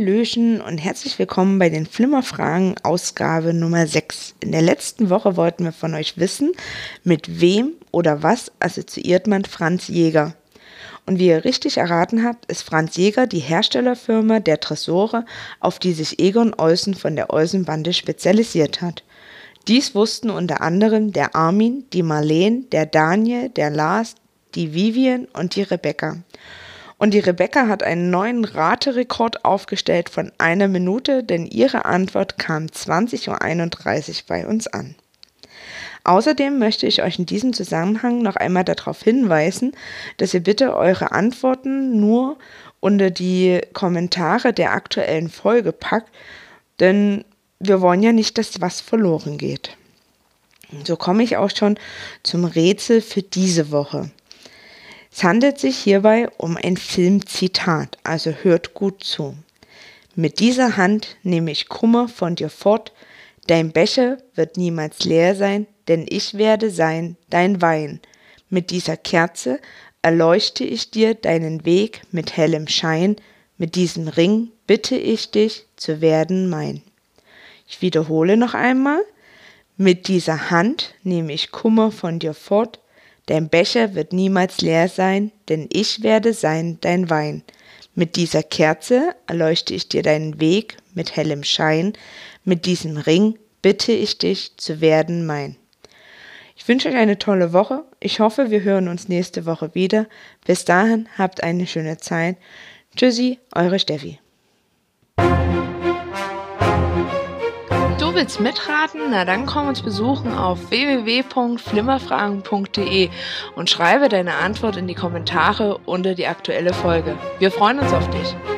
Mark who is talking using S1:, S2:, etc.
S1: Hallöchen und herzlich willkommen bei den Flimmerfragen Ausgabe Nummer 6. In der letzten Woche wollten wir von euch wissen, mit wem oder was assoziiert man Franz Jäger? Und wie ihr richtig erraten habt, ist Franz Jäger die Herstellerfirma der Tresore, auf die sich Egon Olsen von der Olsen-Bande spezialisiert hat. Dies wussten unter anderem der Armin, die Marleen, der Daniel, der Lars, die Vivian und die Rebecca. Und die Rebecca hat einen neuen Raterekord aufgestellt von 1 Minute, denn ihre Antwort kam 20:31 Uhr bei uns an. Außerdem möchte ich euch in diesem Zusammenhang noch einmal darauf hinweisen, dass ihr bitte eure Antworten nur unter die Kommentare der aktuellen Folge packt, denn wir wollen ja nicht, dass was verloren geht. So komme ich auch schon zum Rätsel für diese Woche. Es handelt sich hierbei um ein Filmzitat, also hört gut zu. Mit dieser Hand nehme ich Kummer von dir fort, dein Becher wird niemals leer sein, denn ich werde sein, dein Wein. Mit dieser Kerze erleuchte ich dir deinen Weg mit hellem Schein, mit diesem Ring bitte ich dich zu werden mein. Ich wiederhole noch einmal, mit dieser Hand nehme ich Kummer von dir fort, dein Becher wird niemals leer sein, denn ich werde sein, dein Wein. Mit dieser Kerze erleuchte ich dir deinen Weg mit hellem Schein, mit diesem Ring bitte ich dich zu werden mein. Ich wünsche euch eine tolle Woche. Ich hoffe, wir hören uns nächste Woche wieder. Bis dahin, habt eine schöne Zeit. Tschüssi, eure Steffi. Du willst mitraten? Na dann komm uns besuchen auf www.flimmerfragen.de und schreibe deine Antwort in die Kommentare unter die aktuelle Folge. Wir freuen uns auf dich.